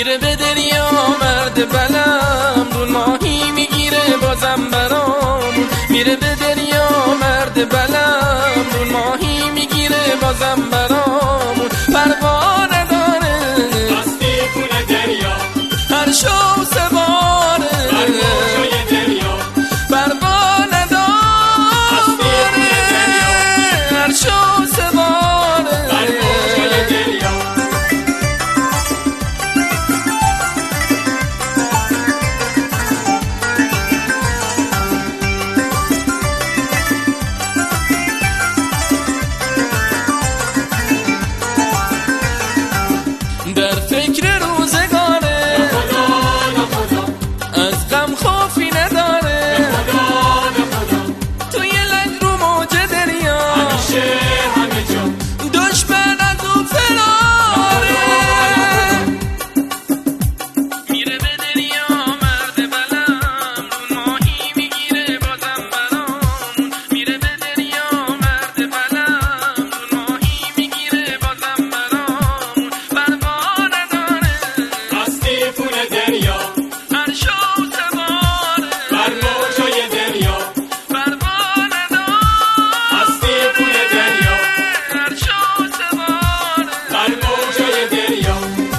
میره به دریا مرد بلم، رو ماهی میگیره بازم برامون. میره به دریا مرد بلم، رو ماهی میگیره بازم برامون. پروا نداره از دیوونه دریا، هر شو سواره بر موجای دریا. پروا نداره هر شو سواره بر موجای دریا. در فکر روزگاره از غم خوفی نداره. توی لنگ رو موج دریا همیشه همه جا دشمن از او فراره. میره به دریا مرد بلم، رو ماهی میگیره بازم برامون. میره به دریا مرد بلم، رو ماهی میگیره بازم برامون. پروا نداره از دیوونه دریا، هر شو سواره بر موجای دریا. پروا نداره از دیوونه دریا، هر شو سواره. بر موجای دریا.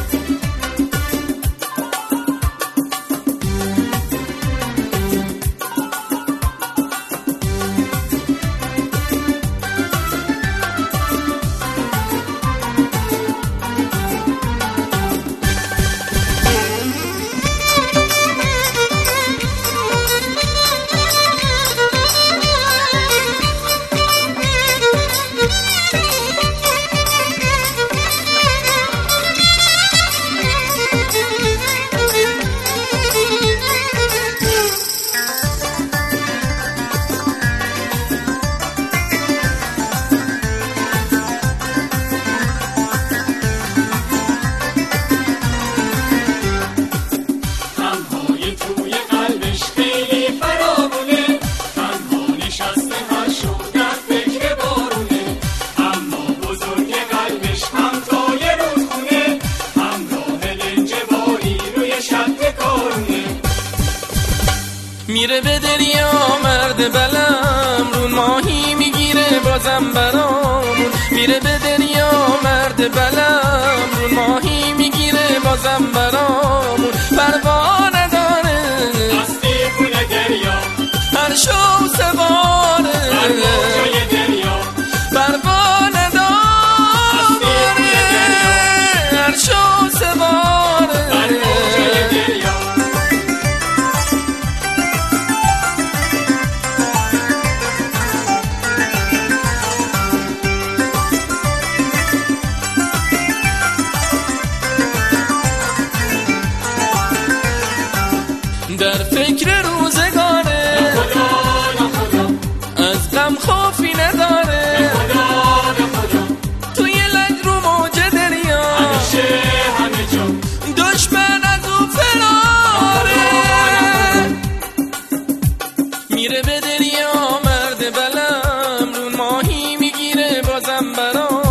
غمهای توی قلبش خیلی فراوونه، تنها نشسته هر شو در فکر بارونه. اما بزرگ قلبش هم تای رودخونه، همراه لنج باری روی شط کارونه. میره به دریا مرد بلم، رو ماهی میگیره بازم برامون. میره به دریا مرد بلم، رو ماهی میگیره بازم برامون. پروا نداره از دیوونه دریا، هر شو سواره بر موجای دریا. پروا نداره هر شو سواره. بر موجای دریا. در فکر روزگاره از غم خوفی نداره. توی لنگ رو موج دریا همیشه همه جا دشمن از او فراره. میره به دریا مرد بلم، رو ماهی میگیره بازم برام.